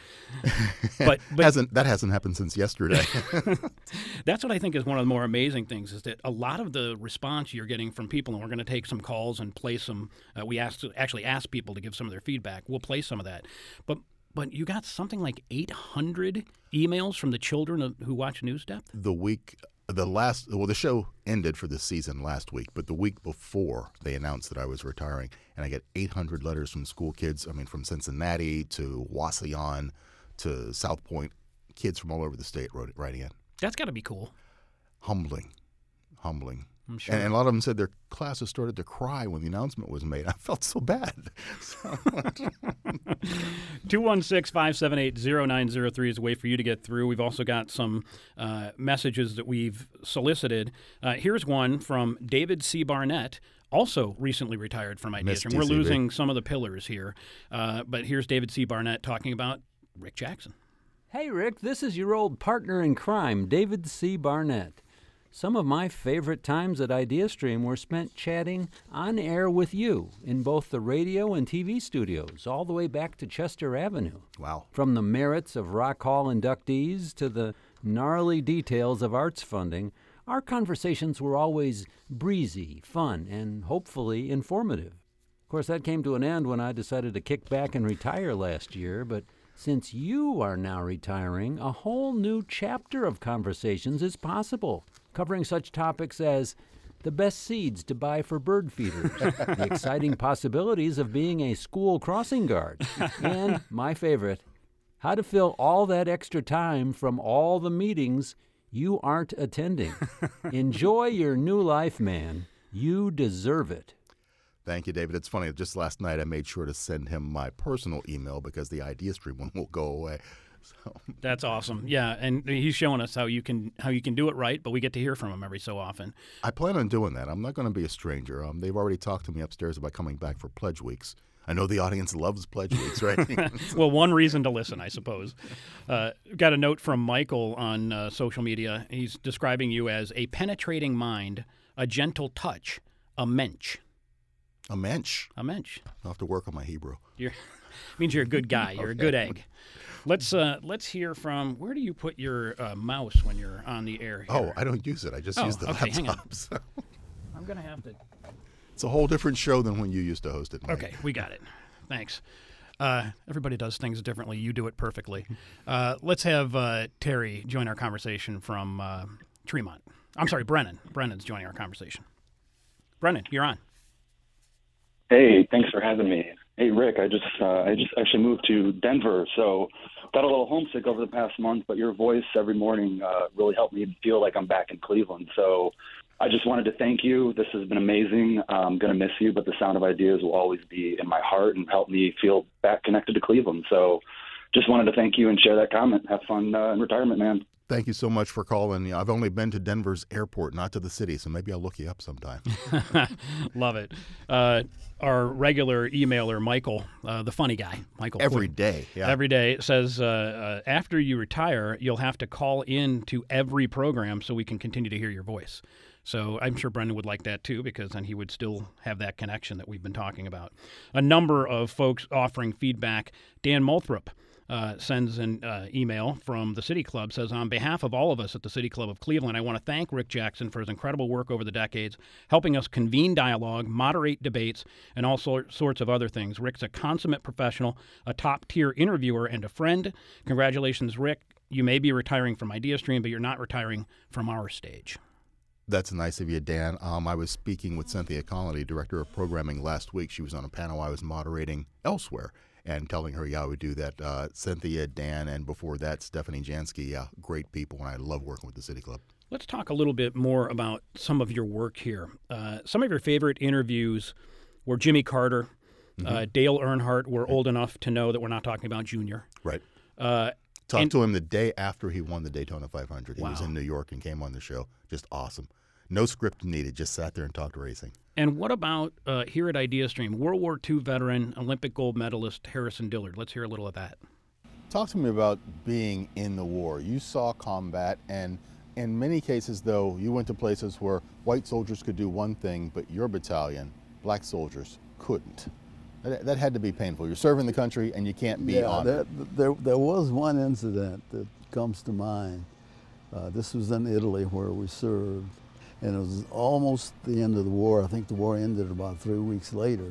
but, but
hasn't that hasn't happened since yesterday.
That's what I think is one of the more amazing things, is that a lot of the response you're getting from people, and we're going to take some calls and play some. Uh, we asked actually asked people to give some of their feedback. We'll play some of that, but. But you got something like eight hundred emails from the children of, who watch News Depth?
The week, the last, well, the show ended for this season last week, but the week before they announced that I was retiring, and I get eight hundred letters from school kids, I mean, from Cincinnati to Wauseon to South Point, kids from all over the state wrote, writing in.
That's got to be cool.
Humbling, humbling.
I'm sure.
And, and a lot of them said their classes started to cry when the announcement was made. I felt so bad.
two one six, five seven eight, zero nine zero three is a way for you to get through. We've also got some uh, messages that we've solicited. Uh, here's one from David C. Barnett, also recently retired from IdeaStream. We're losing some of the pillars here. Uh, but here's David C. Barnett talking about Rick Jackson.
Hey, Rick, this is your old partner in crime, David C. Barnett. Some of my favorite times at IdeaStream were spent chatting on air with you in both the radio and T V studios, all the way back to Chester Avenue.
Wow.
From the merits of Rock Hall inductees to the gnarly details of arts funding, our conversations were always breezy, fun, and hopefully informative. Of course, that came to an end when I decided to kick back and retire last year, but since you are now retiring, a whole new chapter of conversations is possible, covering such topics as the best seeds to buy for bird feeders, the exciting possibilities of being a school crossing guard, and, my favorite, how to fill all that extra time from all the meetings you aren't attending. Enjoy your new life, man. You deserve it.
Thank you, David. It's funny, just last night I made sure to send him my personal email because the IdeaStream one will go away. So.
That's awesome. Yeah, and he's showing us how you can how you can do it right, but we get to hear from him every so often.
I plan on doing that. I'm not going to be a stranger. Um, they've already talked to me upstairs about coming back for Pledge Weeks. I know the audience loves Pledge Weeks, right?
Well, one reason to listen, I suppose. Uh, got a note from Michael on uh, social media. He's describing you as a penetrating mind, a gentle touch, a mensch.
A mensch?
A mensch.
I'll have to work on my Hebrew.
You're, means you're a good guy. You're
Okay.
a good egg. Let's uh, let's hear from, where do you put your uh, mouse when you're on the air here?
Oh, I don't use it. I just
oh,
use the
okay, hang on.
laptop. So.
I'm going to have to...
It's a whole different show than when you used to host it, Mike.
Okay, we got it. Thanks. Uh, everybody does things differently. You do it perfectly. Uh, let's have uh, Terry join our conversation from uh, Tremont. I'm sorry, Brennan. Brennan's joining our conversation. Brennan, you're on.
Hey, thanks for having me. Hey, Rick, I just uh, I just actually moved to Denver, so got a little homesick over the past month, but your voice every morning uh, really helped me feel like I'm back in Cleveland. So I just wanted to thank you. This has been amazing. I'm going to miss you, but the Sound of Ideas will always be in my heart and help me feel back connected to Cleveland. So just wanted to thank you and share that comment. Have fun uh, in retirement, man.
Thank you so much for calling. I've only been to Denver's airport, not to the city, so maybe I'll look you up sometime.
Love it. Uh, our regular emailer, Michael, uh, the funny guy, Michael.
Every
Quinn,
day, yeah.
Every day says, uh, uh, after you retire, you'll have to call in to every program so we can continue to hear your voice. So I'm sure Brendan would like that too, because then he would still have that connection that we've been talking about. A number of folks offering feedback. Dan Moulthrop uh, sends an uh, email from the City Club, says, on behalf of all of us at the City Club of Cleveland, I want to thank Rick Jackson for his incredible work over the decades, helping us convene dialogue, moderate debates, and all sor- sorts of other things. Rick's a consummate professional, a top-tier interviewer, and a friend. Congratulations, Rick. You may be retiring from IdeaStream, but you're not retiring from our stage.
That's nice of you, Dan. Um, I was speaking with Cynthia Connolly, Director of Programming, last week. She was on a panel I was moderating elsewhere and telling her, yeah, I would do that. Uh, Cynthia, Dan, and before that, Stephanie Jansky, yeah, great people, and I love working with the City Club.
Let's talk a little bit more about some of your work here. Uh, some of your favorite interviews were Jimmy Carter, mm-hmm. uh, Dale Earnhardt. We're old enough to know that we're not talking about Junior.
Right.
Uh,
Talked
and,
to him the day after he won the Daytona five hundred. He
wow.
was in New York and came on the show. Just awesome. No script needed. Just sat there and talked racing.
And what about uh, here at IdeaStream, World War Two veteran, Olympic gold medalist Harrison Dillard? Let's hear a little of that.
Talk to me about being in the war. You saw combat, and in many cases, though, you went to places where white soldiers could do one thing, but your battalion, black soldiers, couldn't. That, that had to be painful. You're serving the country, and you can't be
yeah,
on
that,
it.
There, there was one incident that comes to mind. Uh, this was in Italy where we served, and it was almost the end of the war. I think the war ended about three weeks later,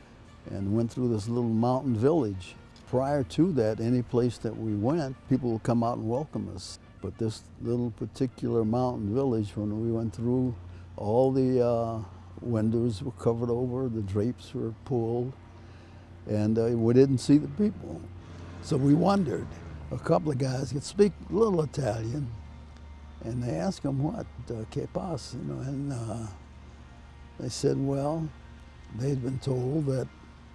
and went through this little mountain village. Prior to that, any place that we went, people would come out and welcome us. But this little particular mountain village, when we went through, all the uh, windows were covered over, the drapes were pulled, and uh, we didn't see the people. So we wondered. A couple of guys could speak a little Italian, and they asked them, what, uh, che pas, you know, and uh, they said, well, they'd been told that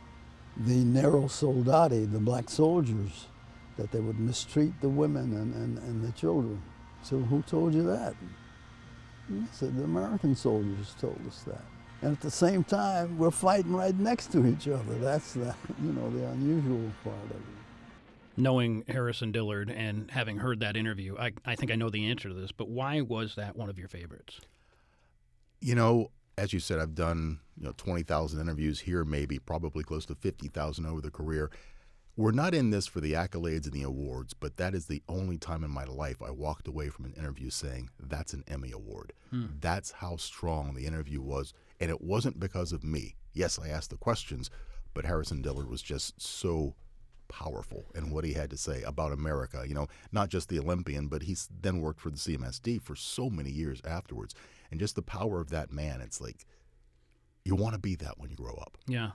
the Nero Soldati, the black soldiers, that they would mistreat the women and, and, and the children. So who told you that? And they said, the American soldiers told us that. And at the same time, we're fighting right next to each other. That's the, you know, the unusual part of it.
knowing Harrison Dillard and having heard that interview, I, I think I know the answer to this, but why was that one of your favorites?
You know, as you said, I've done you know twenty thousand interviews here, maybe probably close to fifty thousand over the career. We're not in this for the accolades and the awards, but that is the only time in my life I walked away from an interview saying, that's an Emmy Award. Hmm. That's how strong the interview was, and it wasn't because of me. Yes, I asked the questions, but Harrison Dillard was just so powerful in what he had to say about America. You know, not just the Olympian, but he's then worked for the C M S D for so many years afterwards. And just the power of that man, it's like, you want to be that when you grow up.
Yeah.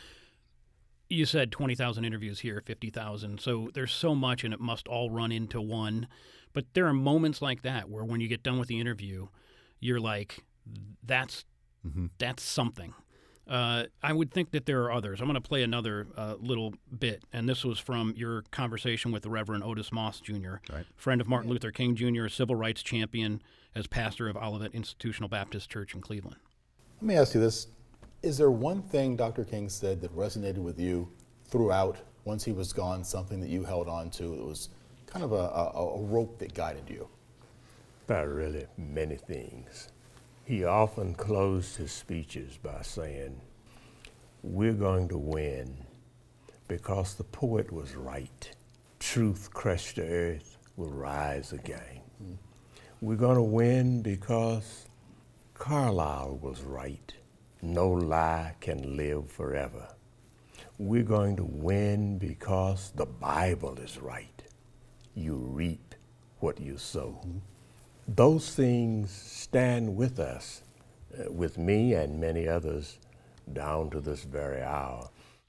You said twenty thousand interviews here, fifty thousand. So there's so much, and it must all run into one. But there are moments like that where when you get done with the interview, you're like, that's mm-hmm. that's something. Uh, I would think that there are others. I'm going to play another uh, little bit, and this was from your conversation with the Reverend Otis Moss Junior, right. friend of Martin Luther King Junior, a civil rights champion as pastor of Olivet Institutional Baptist Church in Cleveland.
Let me ask you this. Is there one thing Doctor King said that resonated with you throughout, once he was gone, something that you held on to that was kind of a, a, a rope that guided you?
About really many things. He often closed his speeches by saying, we're going to win because the poet was right. Truth crushed to earth will rise again. Mm-hmm. We're going to win because Carlyle was right. No lie can live forever. We're going to win because the Bible is right. You reap what you sow. Mm-hmm. Those things stand with us, uh, with me and many others, down to this very hour.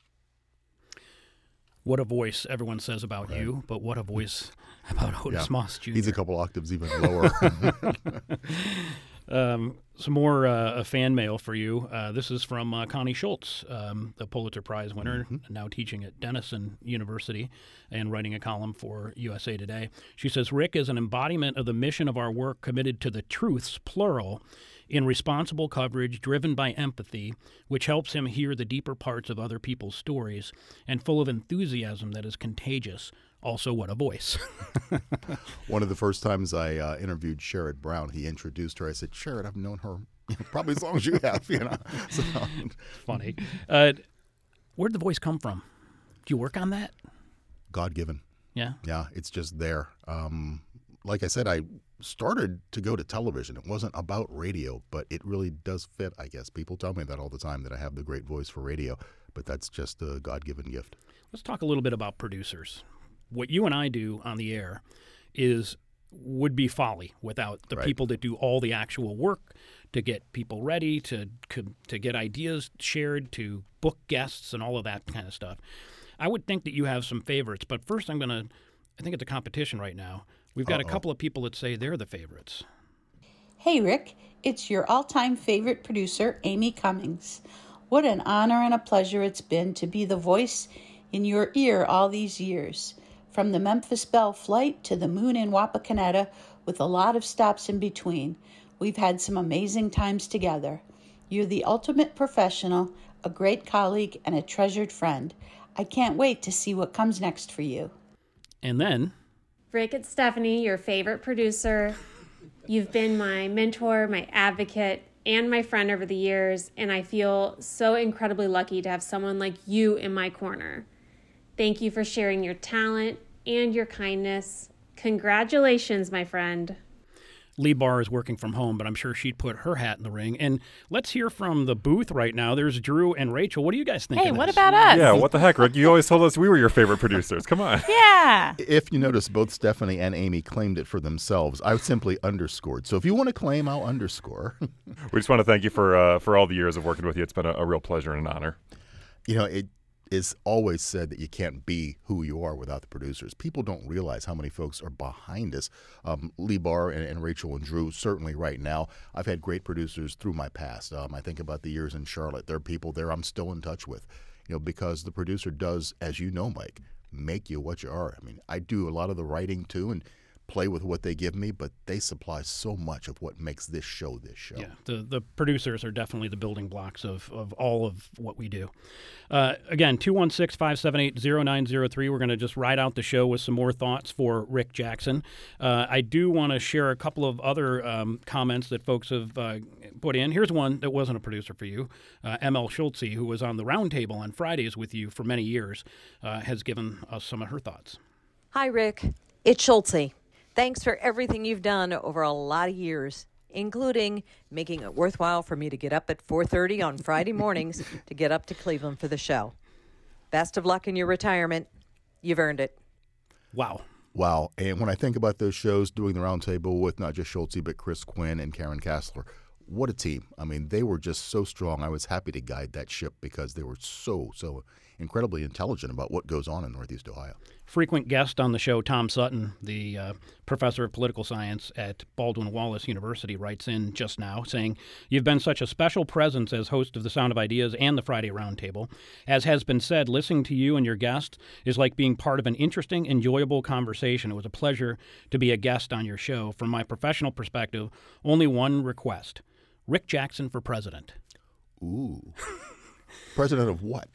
What a voice everyone says about right. you, but what a voice about Otis yeah. Moss Junior
He's a couple octaves even lower.
um, some more uh, fan mail for you. Uh, this is from uh, Connie Schultz, um, the Pulitzer Prize winner, mm-hmm. now teaching at Denison University and writing a column for U S A Today. She says, Rick is an embodiment of the mission of our work committed to the truths, plural, in responsible coverage driven by empathy, which helps him hear the deeper parts of other people's stories, and full of enthusiasm that is contagious. Also, what a voice.
One of the first times I uh, interviewed Sherrod Brown, he introduced her. I said, Sherrod, I've known her probably as long as you have. You know, so,
funny. Uh, where did the voice come from? Did you work on that?
God-given.
Yeah?
Yeah, it's just there. Um, like I said, I started to go to television. It wasn't about radio, but it really does fit, I guess. People tell me that all the time, that I have the great voice for radio, but that's just a God-given gift.
Let's talk a little bit about producers. What you and I do on the air is would be folly without the right. people that do all the actual work to get people ready, to to get ideas shared, to book guests and all of that kind of stuff. I would think that you have some favorites, but first I'm going to, I think it's a competition right now. We've got Uh-oh. a couple of people that say they're the favorites.
Hey, Rick, it's your all-time favorite producer, Amy Cummings. What an honor and a pleasure it's been to be the voice in your ear all these years. From the Memphis Belle flight to the moon in Wapakoneta, with a lot of stops in between. We've had some amazing times together. You're the ultimate professional, a great colleague, and a treasured friend. I can't wait to see what comes next for you.
And then...
Rick, it's Stephanie, your favorite producer. You've been my mentor, my advocate, and my friend over the years, and I feel so incredibly lucky to have someone like you in my corner. Thank you for sharing your talent and your kindness. Congratulations, my friend.
Lee Barr is working from home, but I'm sure she'd put her hat in the ring. And let's hear from the booth right now. There's Drew and Rachel. What do you guys think
Hey,
of
what
this?
about us?
Yeah, what the heck, Rick? You always told us we were your favorite producers. Come on.
Yeah.
If you notice, both Stephanie and Amy claimed it for themselves. I simply underscored. So if you want to claim, I'll underscore.
We just want to thank you for uh, for all the years of working with you. It's been a, a real pleasure and an honor.
You know, it is always said that you can't be who you are without the producers. People don't realize how many folks are behind us. Um, Lee Barr and, and Rachel and Drew, certainly right now. I've had great producers through my past. Um, I think about the years in Charlotte. There are people there I'm still in touch with, you know, because the producer does, as you know, Mike, make you what you are. I mean, I do a lot of the writing too, and play with what they give me, but they supply so much of what makes this show this show.
Yeah, the the producers are definitely the building blocks of, of all of what we do. Uh, again, two one six, five seven eight, zero nine zero three. We're going to just ride out the show with some more thoughts for Rick Jackson. Uh, I do want to share a couple of other um, comments that folks have uh, put in. Here's one that wasn't a producer for you. Uh, M L Schultze, who was on the roundtable on Fridays with you for many years, uh, has given us some of her thoughts.
Hi, Rick. It's Schultze. Thanks for everything you've done over a lot of years, including making it worthwhile for me to get up at four thirty on Friday mornings to get up to Cleveland for the show. Best of luck in your retirement. You've earned it.
Wow.
Wow. And when I think about those shows, doing the roundtable with not just Schultze, but Chris Quinn and Karen Kassler, what a team. I mean, they were just so strong. I was happy to guide that ship because they were so, so incredibly intelligent about what goes on in Northeast Ohio.
Frequent guest on the show, Tom Sutton, the uh, professor of political science at Baldwin Wallace University, writes in just now saying, "You've been such a special presence as host of the Sound of Ideas and the Friday Roundtable. As has been said, listening to you and your guests is like being part of an interesting, enjoyable conversation. It was a pleasure to be a guest on your show. From my professional perspective, only one request. Rick Jackson for president."
Ooh. President of what?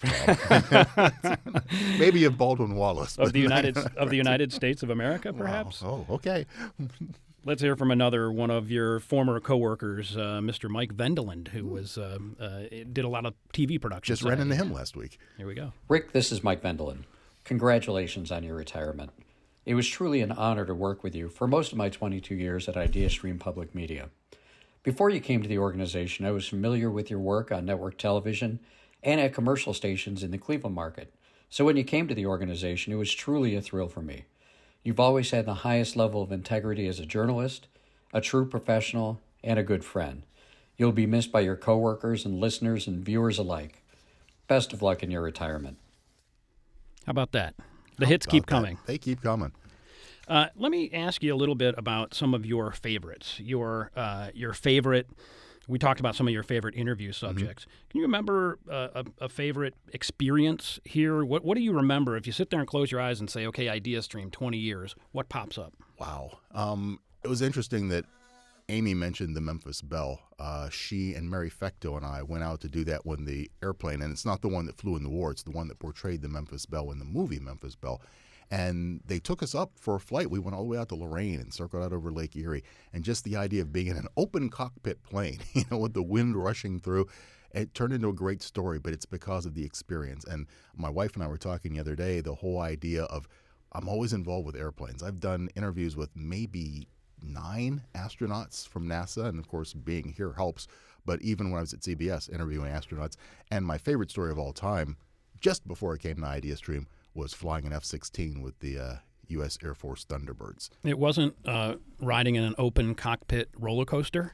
Maybe of Baldwin Wallace.
Of the United of the United States of America, perhaps?
Wow. Oh, okay.
Let's hear from another one of your former coworkers, uh, Mister Mike Vendeland, who was uh, uh, did a lot of T V productions.
Just ran into him last week.
Here we go.
Rick, this is Mike Vendeland. Congratulations on your retirement. It was truly an honor to work with you for most of my twenty-two years at IdeaStream Public Media. Before you came to the organization, I was familiar with your work on network television and at commercial stations in the Cleveland market. So when you came to the organization, it was truly a thrill for me. You've always had the highest level of integrity as a journalist, a true professional, and a good friend. You'll be missed by your coworkers and listeners and viewers alike. Best of luck in your retirement.
How about that? The hits keep coming.
They keep coming.
Uh, let me ask you a little bit about some of your favorites. Your uh, your favorite. We talked about some of your favorite interview subjects. Mm-hmm. Can you remember uh, a, a favorite experience here? What What do you remember if you sit there and close your eyes and say, "Okay, IdeaStream, twenty years"? What pops up?
Wow. Um, it was interesting that Amy mentioned the Memphis Belle. Uh, she and Mary Fecto and I went out to do that when the airplane, and it's not the one that flew in the war, it's the one that portrayed the Memphis Belle in the movie Memphis Belle. And they took us up for a flight. We went all the way out to Lorraine and circled out over Lake Erie. And just the idea of being in an open cockpit plane, you know, with the wind rushing through, it turned into a great story, but it's because of the experience. And my wife and I were talking the other day, the whole idea of I'm always involved with airplanes. I've done interviews with maybe nine astronauts from NASA, and of course being here helps. But even when I was at C B S interviewing astronauts, and my favorite story of all time, just before I came to IdeaStream, was flying an F sixteen with the uh, U S Air Force Thunderbirds.
It wasn't uh, riding in an open cockpit roller coaster?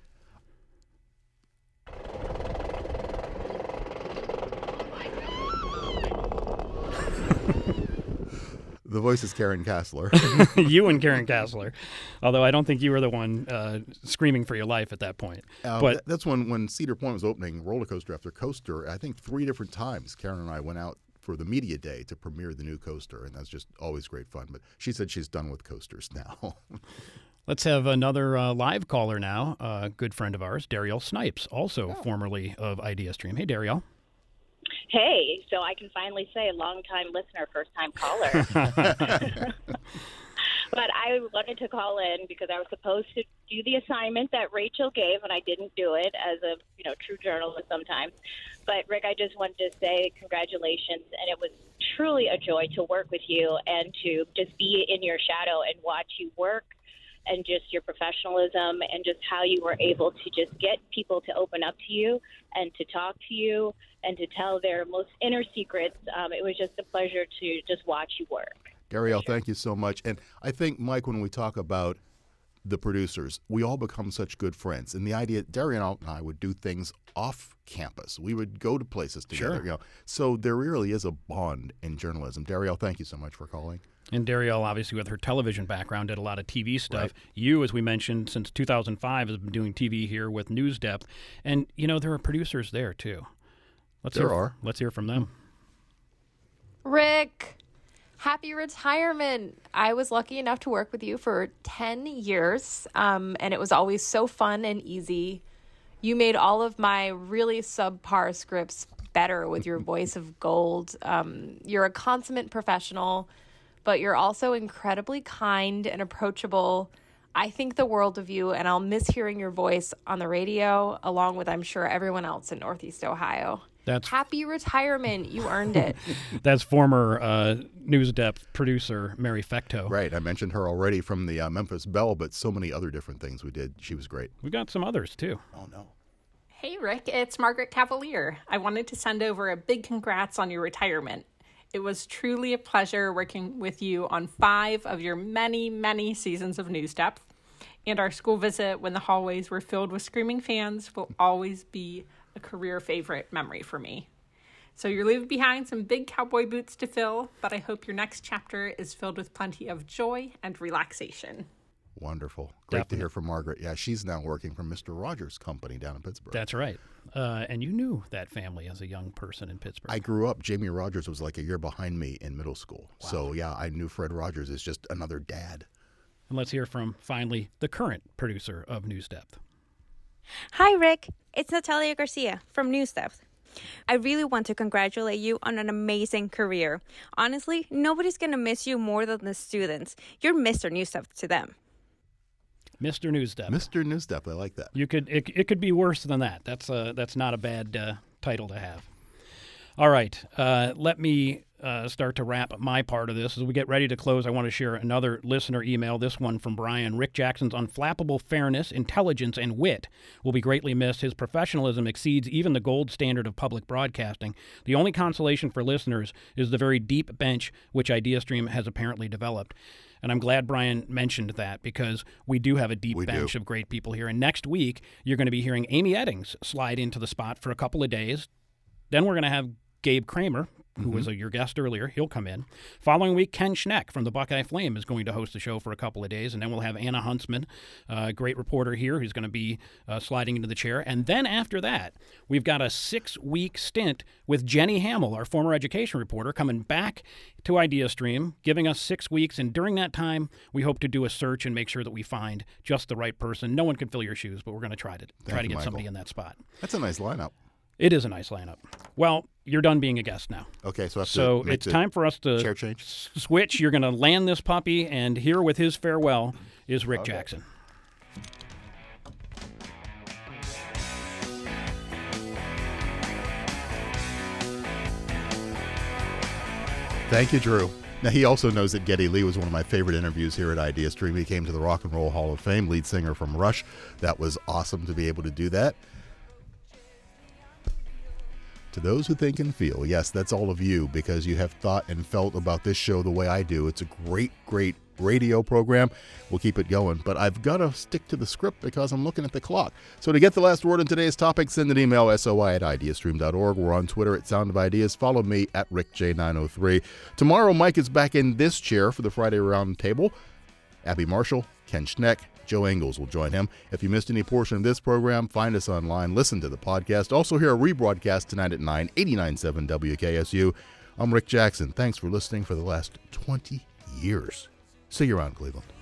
The voice is Karen Kassler.
You and Karen Kassler. Although I don't think you were the one uh, screaming for your life at that point.
Uh,
but
that's when, when Cedar Point was opening roller coaster after coaster. I think three different times Karen and I went out for the media day to premiere the new coaster, and that's just always great fun. But she said she's done with coasters now.
Let's have another uh, live caller now, a uh, good friend of ours, Darielle Snipes, also oh. formerly of IdeaStream. Hey, Darielle.
Hey, so I can finally say long-time listener, first-time caller. But I wanted to call in because I was supposed to do the assignment that Rachel gave, and I didn't do it as a you know true journalist sometimes. But, Rick, I just wanted to say congratulations, and it was truly a joy to work with you and to just be in your shadow and watch you work, and just your professionalism and just how you were able to just get people to open up to you and to talk to you and to tell their most inner secrets. Um, it was just a pleasure to just watch you work.
Darielle, thank you so much. And I think, Mike, when we talk about the producers, we all become such good friends. And the idea, Darielle and I would do things off campus. We would go to places together.
Sure.
You know, so there really is a bond in journalism. Darielle, thank you so much for calling.
And Darielle, obviously, with her television background, did a lot of T V stuff.
Right.
You, as we mentioned, since two thousand five, has been doing T V here with News Depth. And, you know, there are producers there, too. Let's
there
hear,
are.
Let's hear from them.
Rick,
Happy retirement. I was lucky enough to work with you for ten years, um, and it was always so fun and easy. You made all of my really subpar scripts better with your voice of gold. Um, you're a consummate professional, but you're also incredibly kind and approachable. I think the world of you, and I'll miss hearing your voice on the radio, along with, I'm sure, everyone else in Northeast Ohio.
That's
Happy retirement. You earned it.
That's former uh, News Depth producer Mary Fecto.
Right. I mentioned her already from the uh, Memphis Belle, but so many other different things we did. She was great.
We got some others, too.
Oh, no.
Hey, Rick. It's Margaret Cavalier. I wanted to send over a big congrats on your retirement. It was truly a pleasure working with you on five of your many, many seasons of News Depth. And our school visit when the hallways were filled with screaming fans will always be a career favorite memory for me. So you're leaving behind some big cowboy boots to fill, but I hope your next chapter is filled with plenty of joy and relaxation.
Wonderful. Great
Definitely.
to hear from Margaret. Yeah, she's now working for Mister Rogers' company down in Pittsburgh.
That's right. Uh, and you knew that family as a young person in Pittsburgh.
I grew up. Jamie Rogers was like a year behind me in middle school. Wow. So, yeah, I knew Fred Rogers as just another dad.
And let's hear from, finally, the current producer of News Depth.
Hi, Rick. It's Natalia Garcia from News Depth. I really want to congratulate you on an amazing career. Honestly, nobody's going to miss you more than the students. You're Mister News Depth to them.
Mister News Depth.
Mister News Depth. I like that.
You could it, it could be worse than that. That's uh that's not a bad uh, title to have. All right, uh, let me uh, start to wrap my part of this. As we get ready to close, I want to share another listener email, this one from Brian. Rick Jackson's unflappable fairness, intelligence, and wit will be greatly missed. His professionalism exceeds even the gold standard of public broadcasting. The only consolation for listeners is the very deep bench which IdeaStream has apparently developed. And I'm glad Brian mentioned that, because we do have a deep
we
bench
do.
of great people here. And next week, you're going to be hearing Amy Eddings slide into the spot for a couple of days. Then we're going to have Gabe Kramer, who
mm-hmm.
was a, your guest earlier. He'll come in. Following week, Ken Schneck from the Buckeye Flame is going to host the show for a couple of days. And then we'll have Anna Huntsman, a great reporter here, who's going to be uh, sliding into the chair. And then after that, we've got a six-week stint with Jenny Hamill, our former education reporter, coming back to IdeaStream, giving us six weeks. And during that time, we hope to do a search and make sure that we find just the right person. No one can fill your shoes, but we're going to try to
Thank
try to
you,
get
Michael.
somebody in that spot.
That's a nice lineup.
It is a nice lineup. Well, you're done being a guest now.
Okay, so I have
so
to make
it's
the
time for us to
chair change?
s- switch. You're going to land this puppy, and here with his farewell is Rick
Okay.
Jackson.
Thank you, Drew. Now, he also knows that Geddy Lee was one of my favorite interviews here at IdeaStream. He came to the Rock and Roll Hall of Fame, lead singer from Rush. That was awesome to be able to do that. To those who think and feel, yes, that's all of you, because you have thought and felt about this show the way I do. It's a great, great radio program. We'll keep it going, but I've got to stick to the script because I'm looking at the clock. So to get the last word on today's topic, send an email, soi at ideastream dot org. We're on Twitter at Sound of Ideas. Follow me at Rick J nine oh three. Tomorrow, Mike is back in this chair for the Friday Round Table. Abby Marshall, Ken Schneck, Joe Engels will join him. If you missed any portion of this program, find us online, listen to the podcast. Also hear a rebroadcast tonight at nine, eighty-nine point seven W K S U. I'm Rick Jackson. Thanks for listening for the last twenty years. See you around, Cleveland.